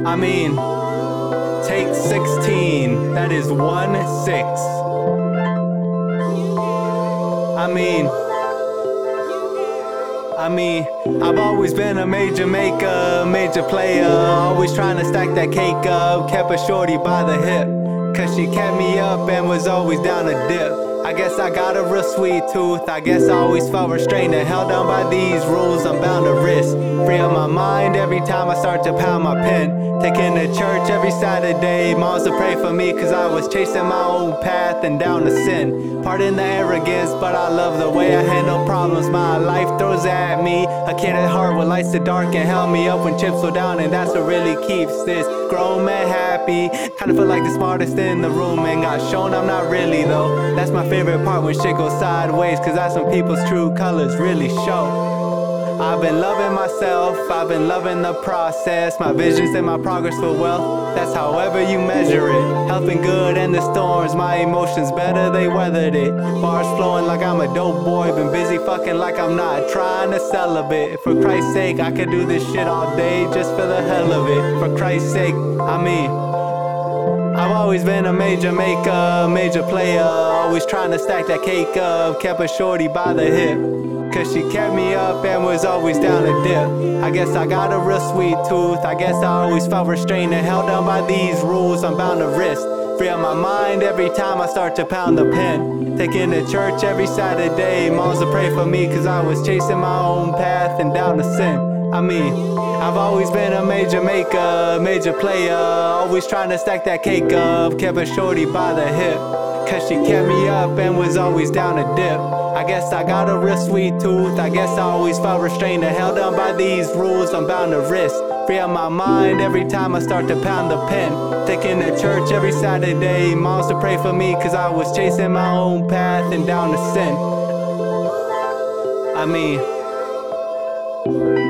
I mean, take 16, that is 1-6. I've always been a major maker, major player, always trying to stack that cake up. Kept a shorty by the hip, cause she kept me up and was always down to dip. I guess I got a real sweet tooth, I guess I always felt restrained and held down by these rules I'm bound to risk. Free up my mind every time I start to pound my pen. Taking to church every Saturday, moms to pray for me cause I was chasing my own path and down to sin. Pardon the arrogance, but I love the way I handle problems my life throws at me. A kid at heart with lights to dark and held me up when chips were down, and that's what really keeps this grown man happy. Kinda feel like the smartest in the room and got shown I'm not really though. That's my favorite part when shit goes sideways, cause that's when people's true colors really show. I've been loving myself, I've been loving the process. My visions and my progress for wealth, that's however you measure it. Helping good and the storms, my emotions better, they weathered it. Bars flowing like I'm a dope boy, been busy fucking like I'm not trying to celibate. For Christ's sake, I could do this shit all day just for the hell of it. For Christ's sake, I've always been a major maker, major player, always trying to stack that cake up. Kept a shorty by the hip, cause she kept me up and was always down to dip. I guess I got a real sweet tooth, I guess I always felt restrained and held down by these rules I'm bound to risk. Free up my mind every time I start to pound the pen. Taking to church every Saturday, moms to pray for me cause I was chasing my own path and down to sin. I've always been a major maker, major player, always trying to stack that cake up. Kept a shorty by the hip, cause she kept me up and was always down to dip. I guess I got a real sweet tooth, I guess I always felt restrained and held down by these rules I'm bound to risk. Free up my mind every time I start to pound the pen. Taking to church every Saturday, moms to pray for me cause I was chasing my own path and down to sin.